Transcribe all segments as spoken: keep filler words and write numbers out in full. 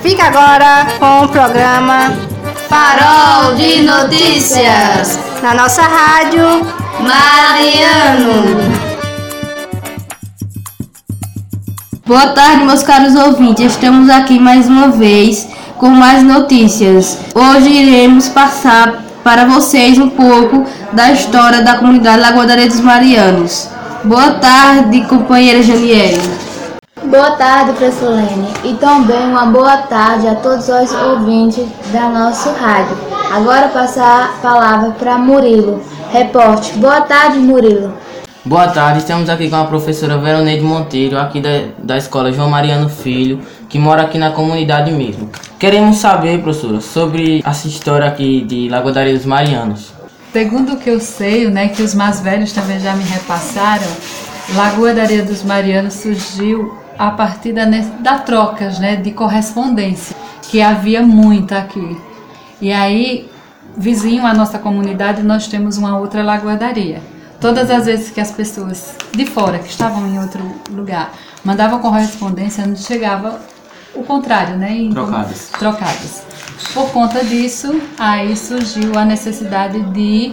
Fica agora com o programa Farol de Notícias na nossa rádio Mariano. Boa tarde, meus caros ouvintes. Estamos aqui mais uma vez com mais notícias. Hoje iremos passar para vocês um pouco da história da comunidade Lagoa da Areia dos Marianos. Boa tarde, companheira Janiele. Boa tarde, professor Lene, e também uma boa tarde a todos os ouvintes da nossa rádio. Agora passar a palavra para Murilo, repórter. Boa tarde, Murilo. Boa tarde, estamos aqui com a professora Veroneide Monteiro, aqui da, da escola João Mariano Filho, que mora aqui na comunidade mesmo. Queremos saber, professora, sobre essa história aqui de Lagoa da Areia dos Marianos. Segundo o que eu sei, né, que os mais velhos também já me repassaram, Lagoa da Areia dos Marianos surgiu a partir da, da trocas, né, de correspondência, que havia muita aqui. E aí, vizinho à nossa comunidade, nós temos uma outra Lagoa da Areia. Todas as vezes que as pessoas de fora, que estavam em outro lugar, mandavam correspondência, não chegava o contrário, né? Então, trocadas. trocadas. Por conta disso, aí surgiu a necessidade de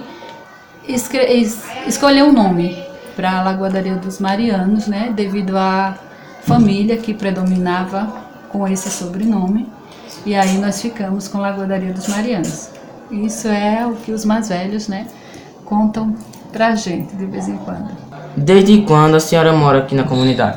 es escolher um nome para a Lagoa da Areia dos Marianos, né? Devido à família que predominava com esse sobrenome. E aí nós ficamos com Lagoa da Areia dos Marianos. Isso é o que os mais velhos, né, contam pra gente de vez em quando. Desde quando a senhora mora aqui na comunidade?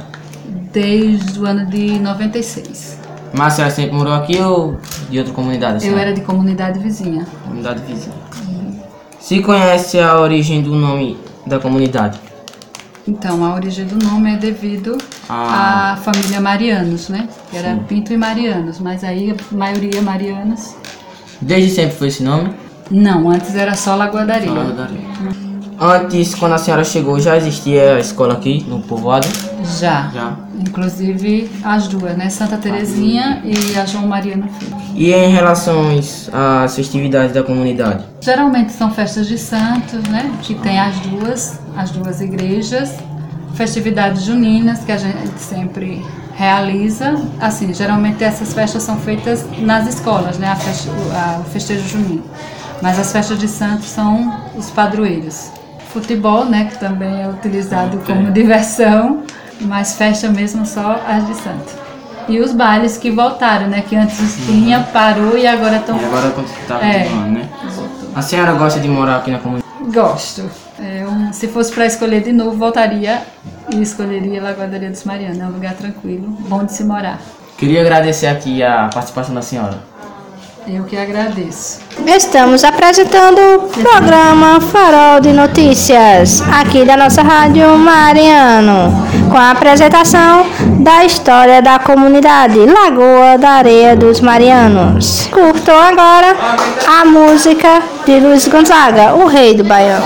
Desde o ano de noventa e seis. Mas a senhora sempre morou aqui ou de outra comunidade? Eu era de comunidade vizinha. Comunidade vizinha. Uhum. Se conhece a origem do nome da comunidade? Então, a origem do nome é devido ah. à família Marianos, né? Que era Sim. Pinto e Marianos, mas aí a maioria Marianos. Desde sempre foi esse nome? Não, antes era só Lagoa da Areia. Só Lagoa da Areia. Uhum. Antes, quando a senhora chegou, já existia a escola aqui no povoado? Já. Já. Inclusive as duas, né? Santa Terezinha ah, e a João Mariano Filho. E em relação às festividades da comunidade? Geralmente são festas de santos, né? Que tem as duas, as duas igrejas. Festividades juninas que a gente sempre realiza. Assim, geralmente essas festas são feitas nas escolas, né? A festa, a, o festejo junino. Mas as festas de santos são os padroeiros. Futebol, né? Que também é utilizado como diversão. Mas festa mesmo só as de santo. E os bailes que voltaram, né? Que antes tinha, parou e agora estão... E agora está é, continuando, né? A senhora gosta de morar aqui na comunidade? Gosto. É um, se fosse para escolher de novo, voltaria e escolheria Lagoa da Areia dos Marianos. É um lugar tranquilo, bom de se morar. Queria agradecer aqui a participação da senhora. Eu que agradeço. Estamos apresentando o programa Farol de Notícias, aqui da nossa rádio Mariano, com a apresentação da história da comunidade Lagoa da Areia dos Marianos. Curtam agora a música de Luiz Gonzaga, o Rei do Baião.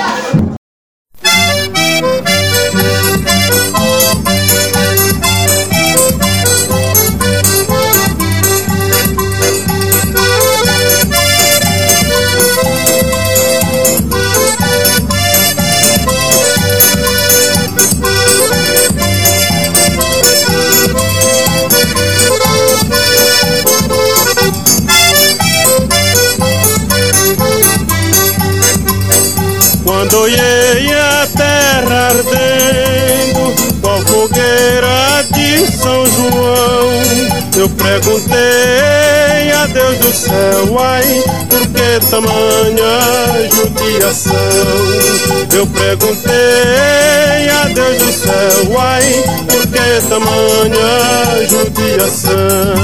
Quando olhei a terra ardendo, com a fogueira de São João, eu perguntei a Deus do céu, ai, por que tamanha judiação? Eu perguntei a Deus do céu, ai, por que tamanha judiação?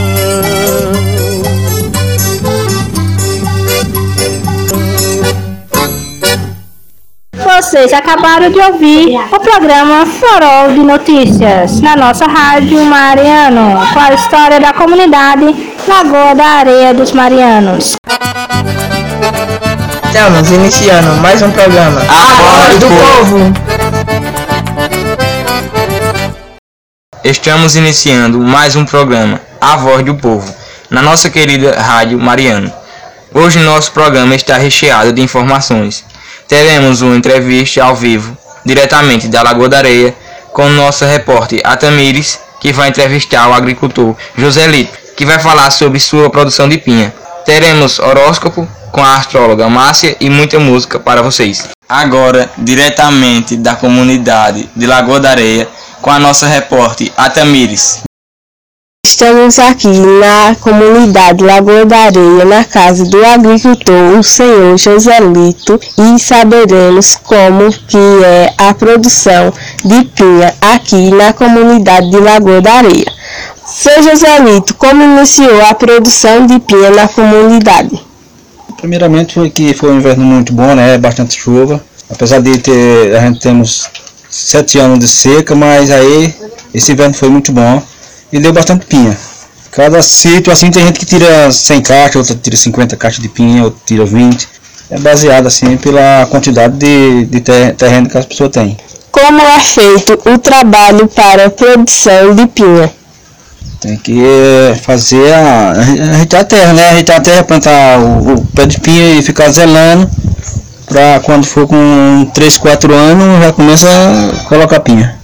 Vocês acabaram de ouvir o programa Farol de Notícias na nossa rádio Mariano, com a história da comunidade Lagoa da Areia dos Marianos. Estamos iniciando mais um programa A Voz do Povo. Estamos iniciando mais um programa A Voz do Povo na nossa querida rádio Mariano. Hoje nosso programa está recheado de informações. Teremos uma entrevista ao vivo, diretamente da Lagoa da Areia, com nossa repórter Atamires, que vai entrevistar o agricultor Joselito. que vai falar sobre sua produção de pinha. Teremos horóscopo com a astróloga Márcia e muita música para vocês. Agora, diretamente da comunidade de Lagoa da Areia, com a nossa repórter Atamires. Estamos aqui na comunidade Lagoa da Areia, na casa do agricultor, o senhor Joselito, e saberemos como que é a produção de pinha aqui na comunidade de Lagoa da Areia. Seu Joselito, como iniciou a produção de pinha na comunidade? Primeiramente foi que foi um inverno muito bom, né? Bastante chuva. Apesar de ter, a gente temos sete anos de seca, mas aí esse inverno foi muito bom e deu bastante pinha. Cada sítio assim tem gente que tira cem caixas, outra tira cinquenta caixas de pinha, outra tira vinte. É baseado assim pela quantidade de, de terreno que as pessoas têm. Como é feito o trabalho para a produção de pinha? Tem que fazer a ajeitar a terra, né? Ajeitar a terra, plantar o, o pé de pinha e ficar zelando para quando for com três, quatro anos já começa a colocar pinha.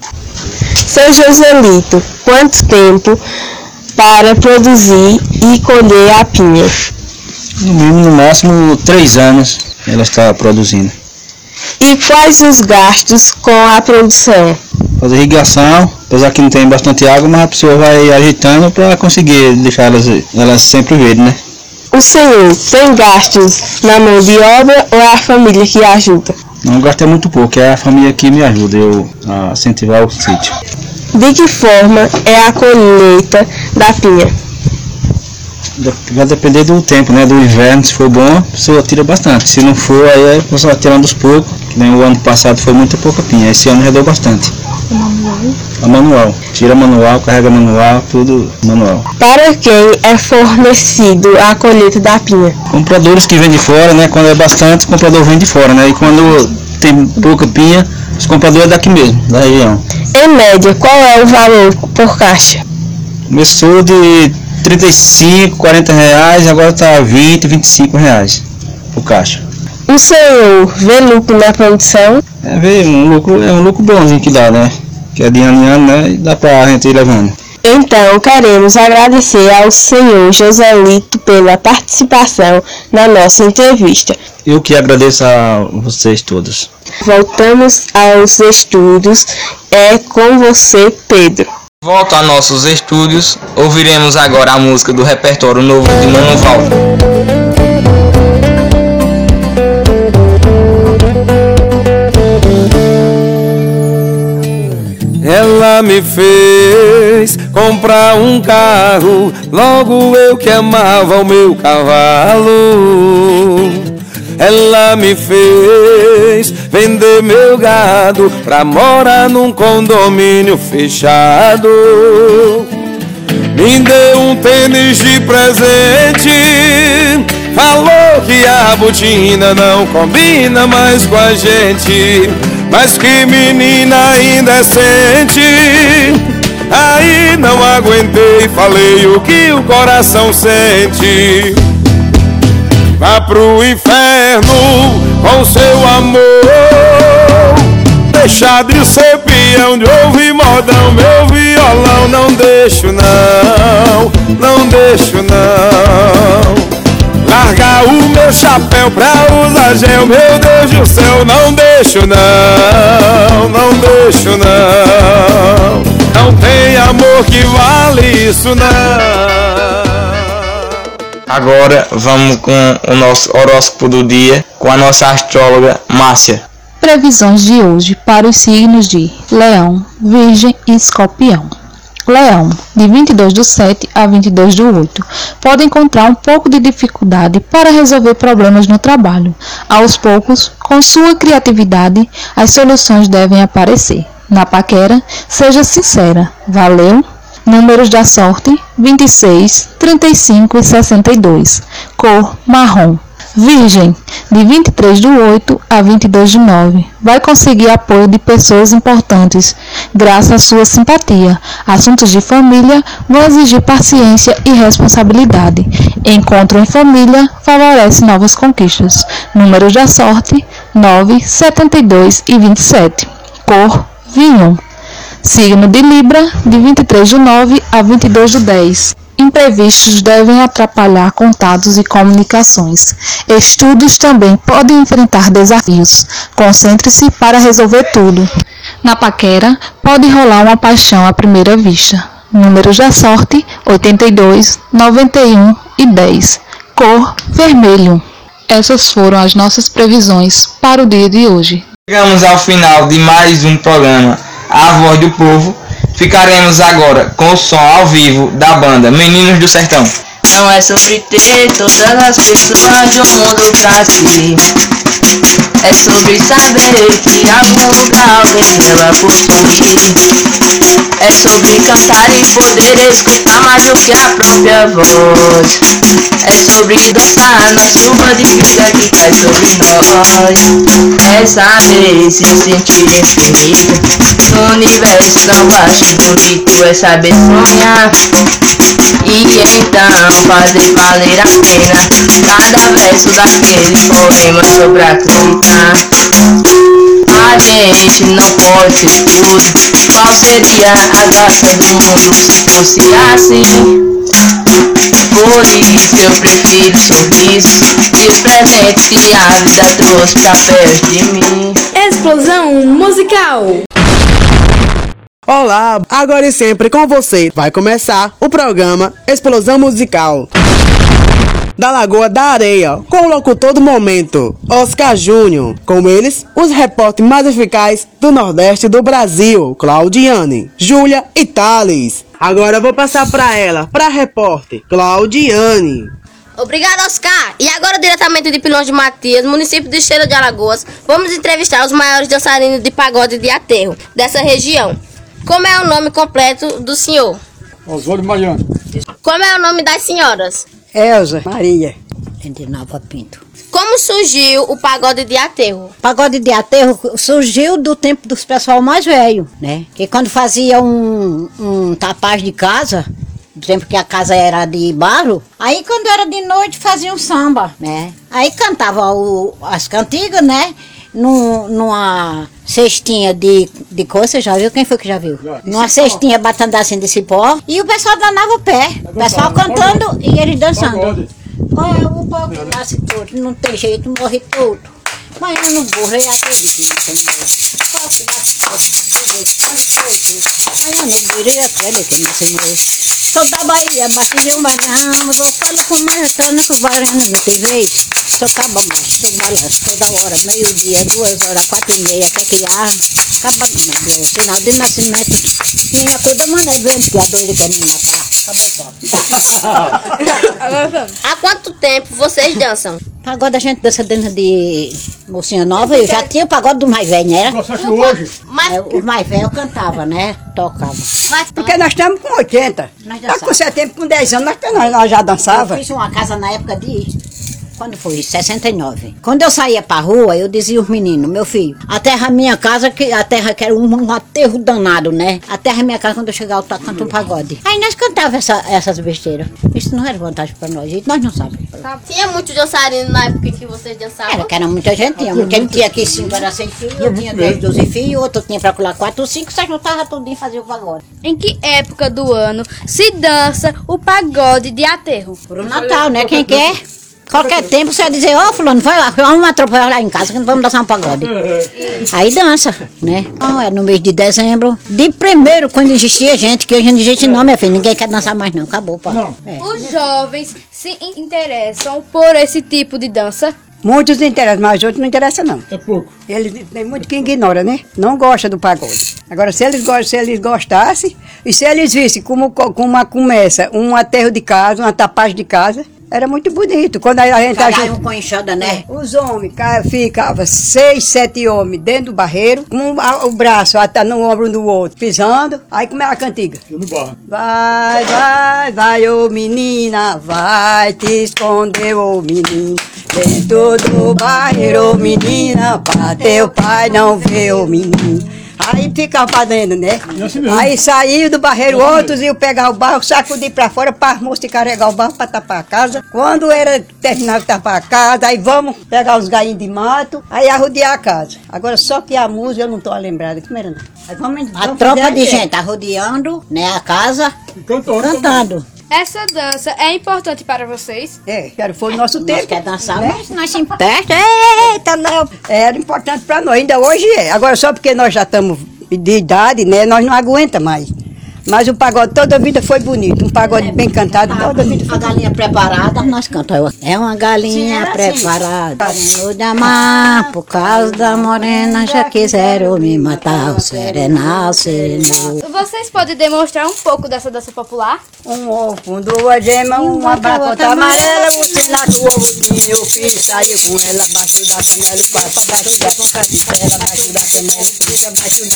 Seu Joselito, quanto tempo para produzir e colher a pinha? No mínimo, no máximo três anos ela está produzindo. E quais os gastos com a produção? Fazer irrigação, apesar que não tem bastante água, mas a pessoa vai ajeitando para conseguir deixar elas, elas sempre verdes, né? O senhor tem gastos na mão de obra ou é a família que ajuda? Não, gasto é muito pouco, é a família que me ajuda eu a incentivar o sítio. De que forma é a colheita da pinha? Vai depender do tempo, né? Do inverno, se for bom, a pessoa tira bastante. Se não for, aí a pessoa vai tirando aos poucos. Que nem o ano passado foi muito pouca pinha, esse ano já deu bastante. Manual? A manual. Tira manual, carrega manual, tudo manual. Para quem é fornecido a colheita da pinha? Compradores que vêm de fora, né? Quando é bastante, o comprador vem de fora, né? E quando tem pouca pinha, os compradores é daqui mesmo, da região. Em média, qual é o valor por caixa? Começou de trinta e cinco, quarenta reais, agora está vinte, vinte e cinco reais por caixa. O senhor vê lucro na produção? É, vê, um lucro, é um lucro bonzinho que dá, né? Que é de ano em ano, né? E dá pra gente ir levando. Então, queremos agradecer ao senhor Joselito pela participação na nossa entrevista. Eu que agradeço a vocês todos. Voltamos aos estudos. É com você, Pedro. Volto a nossos estúdios, ouviremos agora a música do repertório novo de Mano Valdo. Ela me fez comprar um carro, logo eu que amava o meu cavalo. Ela me fez vender meu gado pra morar num condomínio fechado. Me deu um tênis de presente, falou que a botina não combina mais com a gente. Mas que menina indecente, aí não aguentei, falei o que o coração sente. Vá pro inferno com seu amor, deixar de ser peão, de ouvir modão, meu violão. Não deixo não, não deixo não. Largar o meu chapéu pra usar gel, meu Deus do céu. Não deixo não, não deixo não. Não tem amor que vale isso não. Agora vamos com o nosso horóscopo do dia, com a nossa astróloga Márcia. Previsões de hoje para os signos de Leão, Virgem e Escorpião. Leão, de vinte e dois do sete a vinte e dois do oito, pode encontrar um pouco de dificuldade para resolver problemas no trabalho. Aos poucos, com sua criatividade, as soluções devem aparecer. Na paquera, seja sincera. Valeu! Números da sorte: vinte e seis, trinta e cinco e sessenta e dois. Cor: marrom. Virgem, de vinte e três do oito a vinte e dois do nove, vai conseguir apoio de pessoas importantes, graças à sua simpatia. Assuntos de família vão exigir paciência e responsabilidade. Encontro em família favorece novas conquistas. Números da sorte: nove, setenta e dois e vinte e sete. Cor: vinho. Signo de Libra, de vinte e três do nove a vinte e dois do dez. Imprevistos devem atrapalhar contatos e comunicações. Estudos também podem enfrentar desafios. Concentre-se para resolver tudo. Na paquera, pode rolar uma paixão à primeira vista. Números da sorte, oitenta e dois, noventa e um e dez. Cor, vermelho. Essas foram as nossas previsões para o dia de hoje. Chegamos ao final de mais um programa, A Voz do Povo. Ficaremos agora com o som ao vivo da banda Meninos do Sertão. Não é sobre ter todas as pessoas do mundo pra si. É sobre saber que em algum lugar alguém ela possui. É sobre cantar e poder escutar mais do que a própria voz. É sobre dançar na chuva de vida que cai sobre nós. É saber se sentir infinito no universo tão vasto e bonito. É saber sonhar e então fazer valer a pena cada verso daquele poema só pra acreditar. A gente não pode ser tudo. Qual seria a graça do mundo se fosse assim? Por isso eu prefiro sorrisos e os presentes que a vida trouxe pra perto de mim. Explosão musical. Olá, agora e sempre com você vai começar o programa Explosão Musical da Lagoa da Areia, com o locutor do momento, Oscar Júnior. Com eles, os repórteres mais eficazes do Nordeste do Brasil, Claudiane, Júlia e Thales. Agora eu vou passar para ela, para a repórter Claudiane. Obrigado, Oscar. E agora, diretamente de Pilões de Matias, município de Esteira de Alagoas, vamos entrevistar os maiores dançarinos de pagode de aterro dessa região. Como é o nome completo do senhor? Oswaldo Mariano. Como é o nome das senhoras? Elza Maria. De Nova Pinto. Como surgiu o pagode de aterro? Pagode de aterro surgiu do tempo dos pessoal mais velho, né? Que quando fazia um, um tapaz de casa, do tempo que a casa era de barro, aí quando era de noite fazia um samba, né? Aí cantava o, as cantigas, né? Num, numa cestinha de, de coisa, você já viu? Quem foi que já viu? Já. Numa cestinha batendo assim de cipó. E o pessoal danava o pé. O pessoal cantando e eles dançando. Olha, o povo que nasce todo, não tem jeito, morre todo. Mas eu não burro, eu acredito nisso, Senhor. O povo que nasce todo, aí eu não burro, eu acredito nisso, Senhor. Sou da Bahia, batizei mas não, vou falar com mais, tô no varanda, não tem vez. Sou caba macho, tem balanço toda hora, meio-dia, duas horas, quatro e meia, até que há. Caba no final de nascimento, tinha toda maneira grande que a dor quer me matar. Há quanto tempo vocês dançam? Pagode a gente dança dentro de mocinha nova, eu já tinha o pagode do mais velho, né? Hoje. Mas é, o mais velho cantava, né? Tocava. Mas, porque nós estamos com oitenta. Nós com setenta, com dez anos, nós, nós já dançava. Eu fiz uma casa na época de... Quando foi? sessenta e nove. Quando eu saía pra rua, eu dizia aos meninos, meu filho, a terra é minha casa, que a terra que era um, um aterro danado, né? A terra é minha casa, quando eu chegar eu canto um pagode. Aí nós cantávamos essa, essas besteiras. Isso não era vantagem pra nós, e nós não sabemos. Tinha muitos dançarinos na época que vocês dançavam? Era, que era muita gente, tinha muita gente. Tinha aqui cinco, era seis filhos, eu tinha dez, doze filhos, outro tinha pra colar quatro, cinco, só juntava tudo e fazia o pagode. Em que época do ano se dança o pagode de aterro? Pro Natal, né? Quem quer? Qualquer tempo você vai dizer, ó, oh, fulano, vai lá, vamos uma tropa lá em casa que vamos dançar um pagode. Aí dança, né? Oh, é no mês de dezembro. De primeiro, quando existia gente, que hoje não existe não, minha filha, ninguém quer dançar mais não, acabou, pá. É. Os jovens se interessam por esse tipo de dança? Muitos interessam, mas outros não interessam não. É pouco. Eles, tem muito que ignora, né? Não gosta do pagode. Agora, se eles, se eles gostassem, e se eles vissem como, como uma começa, um aterro de casa, uma tapagem de casa, era muito bonito. Quando a gente Cada um com enxada, né? É, os homens ficavam seis, sete homens dentro do barreiro, um, o braço até no ombro do outro, pisando. Aí como era a cantiga? Vai, vai, vai, ô menina, vai te esconder, ô menino. Dentro do barreiro, ô menina, pra teu pai não ver, ô menino. Aí ficava pra dentro, né? Aí saiu do barreiro, outros iam pegar o barro, sacudir pra fora pra moça carregar o barro pra tapar a casa. Quando era terminar de tapar a casa, aí vamos pegar os galinhos de mato, aí arrodear a casa. Agora só que a música eu não tô lembrada, como era não? Aí vamos, a tropa de gente arrodeando, né, a casa, cantando. cantando. Essa dança é importante para vocês? É, era, foi o nosso tempo. Nós quer dançar, né? mas nós se empresta. Eita, não. Era importante para nós, ainda hoje é. Agora só porque nós já estamos de idade, né? Nós não aguenta mais. Mas o pagode toda a vida foi bonito. Um pagode bem cantado toda a vida foi. A galinha preparada, nós cantamos. É uma galinha Sim, preparada. Querendo de amar, por causa da morena, já quiseram me matar. O serenal, serenou. Vocês podem demonstrar um pouco dessa dança popular? Um ovo, duas gemas, uma bacota amarela, você na do ovozinho, o filho saiu com ela, abaixo da canela, o papo, abaixo da boca de cela, abaixo da canela, o filho, abaixo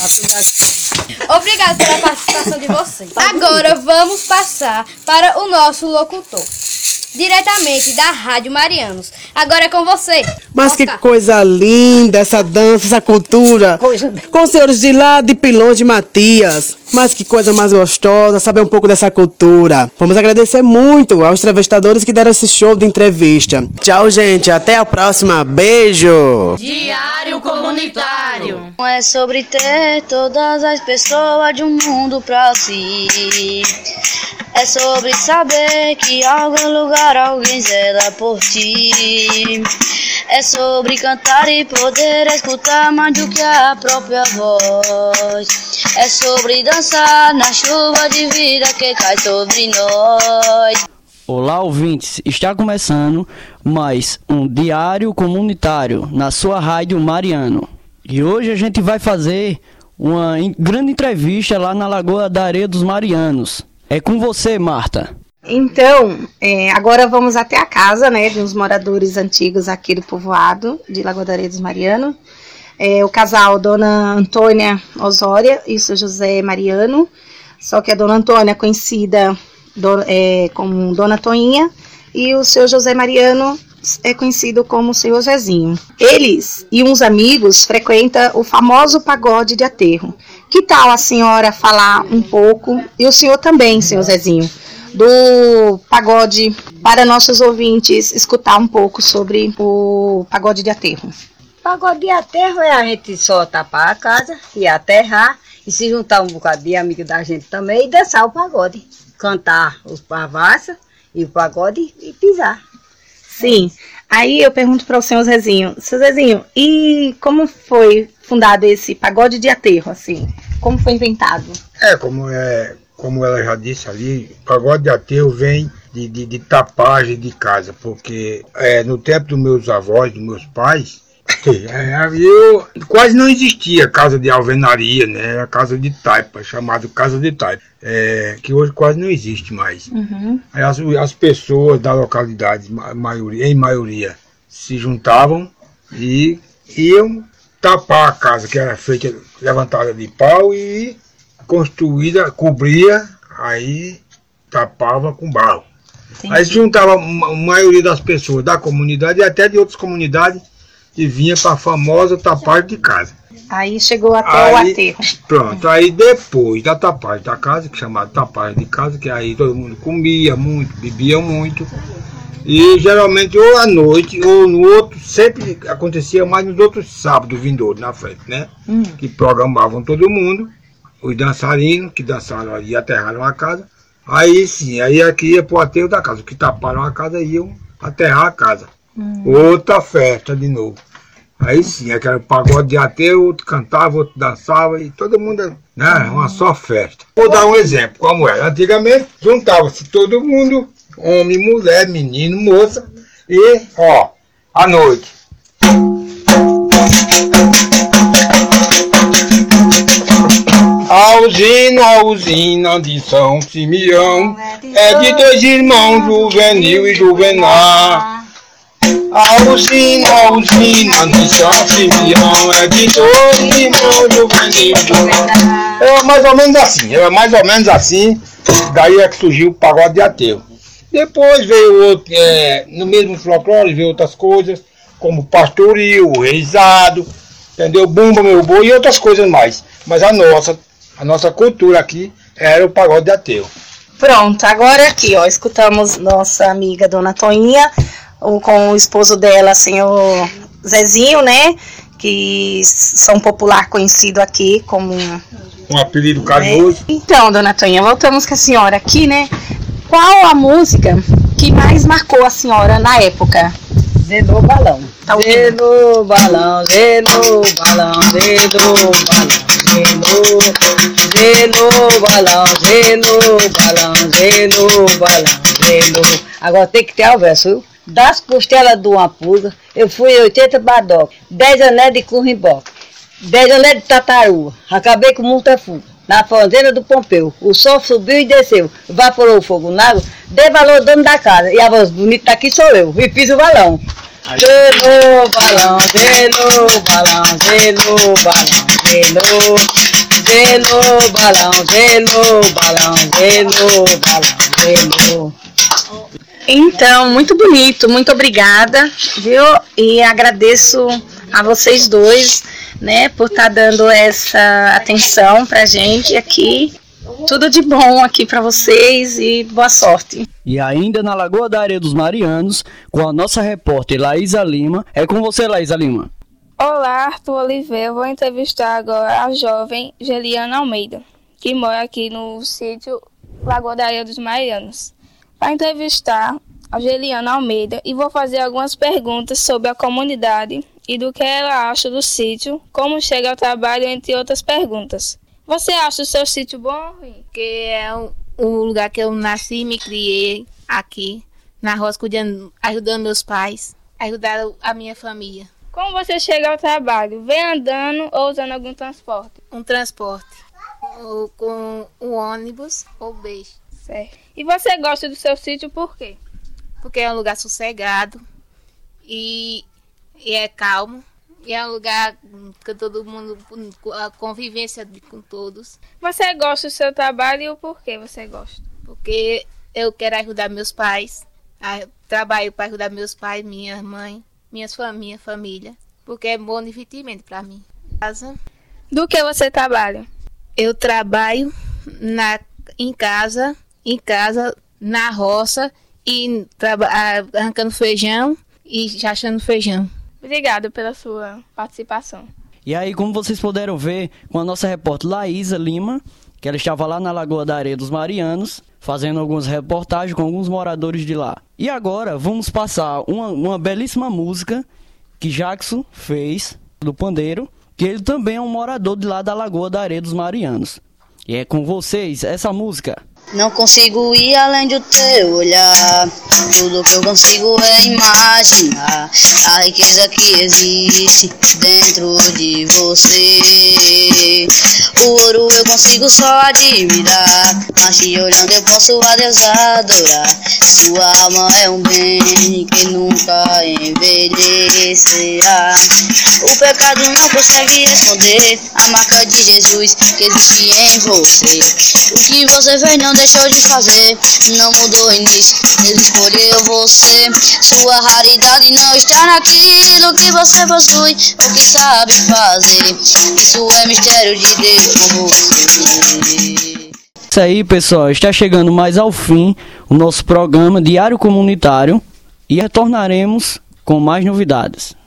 da canela. Obrigada pela participação de vocês. Agora vamos passar para o nosso locutor, diretamente da Rádio Marianos. Agora é com você. Mas que coisa linda essa dança, essa cultura. Com os senhores de lá de Pilões de Matias. Mas que coisa mais gostosa saber um pouco dessa cultura. Vamos agradecer muito aos entrevistadores que deram esse show de entrevista. Tchau, gente. Até a próxima. Beijo. Diário Comunitário. É sobre ter todas as pessoas de um mundo pra si. É sobre saber que em algum lugar alguém zela por ti. É sobre cantar e poder escutar mais do que a própria voz. É sobre dançar na chuva de vida que cai sobre nós. Olá, ouvintes, está começando mais um Diário Comunitário na sua Rádio Mariano. E hoje a gente vai fazer uma grande entrevista lá na Lagoa da Areia dos Marianos. É com você, Marta. Então, é, agora vamos até a casa, né, de uns moradores antigos aqui do povoado de Lagoa da Areia dos Marianos. É, o casal Dona Antônia Osória e o seu José Mariano. Só que a Dona Antônia é conhecida do, é, como Dona Toinha e o seu José Mariano é conhecido como o senhor Zezinho. Eles e uns amigos frequentam o famoso pagode de aterro. Que tal a senhora falar um pouco, e o senhor também, senhor Zezinho, do pagode para nossos ouvintes escutar um pouco sobre o pagode de aterro? Pagode de aterro é a gente só tapar a casa e aterrar e se juntar um bocado de amigo da gente também e dançar o pagode. Cantar os pavassas e o pagode e pisar. Sim. Aí eu pergunto para o senhor Zezinho, seu Zezinho, e como foi fundado esse pagode de aterro, assim? Como foi inventado? É, como, é, como ela já disse ali, pagode de aterro vem de, de, de tapagem de casa, porque é, no tempo dos meus avós, dos meus pais, é, eu, quase não existia casa de alvenaria, né? Era casa de taipa, chamada casa de taipa, é, que hoje quase não existe mais. Uhum. Aí as, as pessoas da localidade, maioria, em maioria, se juntavam e iam tapar a casa, que era feita, levantada de pau e construída, cobria, aí tapava com barro. Sim. Aí se juntava a maioria das pessoas da comunidade e até de outras comunidades e vinha para a famosa tapagem de casa. Aí chegou até aí, o aterro. Pronto, aí depois da tapagem da casa, que é chamada tapagem de casa, que aí todo mundo comia muito, bebia muito. E geralmente ou à noite ou no outro, sempre acontecia mais nos outros sábados vindouros na frente, né? Hum. Que programavam todo mundo, os dançarinos que dançaram ali e aterraram a casa. Aí sim, aí aqui ia pro aterro da casa, os que taparam a casa iam aterrar a casa. Hum. Outra festa de novo. Aí sim, aquele pagode de aterro, outro cantava, outro dançava e todo mundo, né? Uma só festa. Vou dar um exemplo, como era. Antigamente juntava-se todo mundo, homem, mulher, menino, moça, e, ó, à noite. A usina, a usina de São Simeão, é de dois irmãos, Juvenil e Juvenal. A usina, a usina de São Simeão, é de dois irmãos, Juvenil e Juvenal. Era mais ou menos assim, era mais ou menos assim, daí é que surgiu o pagode de aterro. Depois veio outro, é, no mesmo folclore, veio outras coisas, como pastoril, reizado, entendeu? Bumba, meu boi e outras coisas mais. Mas a nossa, a nossa cultura aqui era o pagode de aterro. Pronto, agora aqui, ó, escutamos nossa amiga Dona Toinha, o, com o esposo dela, senhor Zezinho, né? Que são popular conhecido aqui como... Um apelido carinhoso. Então, Dona Toinha, voltamos com a senhora aqui, né? Qual a música que mais marcou a senhora na época? Zelou o balão. Tá Zelou o balão, zelou o balão, zelou o balão, zelou, zelou o balão, zelou o balão, zelou o balão, zelou. Agora tem que ter o verso, viu? Das costelas de uma pulga, eu fui oitenta badoca, dez anéis de currimboca, dez anéis de tataruga, acabei com muita fuga. Na fazenda do Pompeu, o sol subiu e desceu, evaporou o fogo na água, dei valor ao dono da casa, e a voz bonita daqui sou eu, e fiz o balão. Zelou o balão, zelou o balão, zelou o balão, zelou, zelou o balão, zelou o balão, zelou o balão, zelou. Então, muito bonito, muito obrigada, viu? E agradeço a vocês dois, né, por estar dando essa atenção pra gente aqui. Tudo de bom aqui pra vocês e boa sorte. E ainda na Lagoa da Areia dos Marianos, com a nossa repórter Laísa Lima. É com você, Laísa Lima. Olá, Arthur Oliveira. Eu vou entrevistar agora a jovem Geliana Almeida, que mora aqui no sítio Lagoa da Areia dos Marianos. Para entrevistar a Geliana Almeida e vou fazer algumas perguntas sobre a comunidade e do que ela acha do sítio, como chega ao trabalho, entre outras perguntas. Você acha o seu sítio bom ou ruim? Que é o, o lugar que eu nasci e me criei aqui, na roça, cuidando, ajudando meus pais, ajudar a minha família. Como você chega ao trabalho? Vem andando ou usando algum transporte? Um transporte, ou com o ônibus ou beijo. Certo. E você gosta do seu sítio por quê? Porque é um lugar sossegado e, e é calmo. E é um lugar que todo mundo, a convivência com todos. Você gosta do seu trabalho e o porquê você gosta? Porque eu quero ajudar meus pais. Trabalho para ajudar meus pais, minha mãe, minhas, minha família. Porque é bom divertimento para mim. Do que você trabalha? Eu trabalho na, em casa, em casa, na roça, e arrancando feijão e achando feijão. Obrigada pela sua participação. E aí, como vocês puderam ver com a nossa repórter Laísa Lima, que ela estava lá na Lagoa da Areia dos Marianos, fazendo algumas reportagens com alguns moradores de lá. E agora, vamos passar uma, uma belíssima música que Jackson fez, do pandeiro, que ele também é um morador de lá da Lagoa da Areia dos Marianos. E é com vocês essa música. Não consigo ir além do teu olhar. Tudo que eu consigo é imaginar a riqueza que existe dentro de você. O ouro eu consigo só admirar, mas te olhando eu posso a Deus adorar. Sua alma é um bem que nunca envelhecerá. O pecado não consegue esconder a marca de Jesus que existe em você. O que você fez não deixou de fazer, não mudou o início, ele escolheu você. Sua raridade não está naquilo que você possui ou que sabe fazer. Isso é mistério de Deus com você. Isso aí, pessoal, está chegando mais ao fim o nosso programa Diário Comunitário e retornaremos com mais novidades.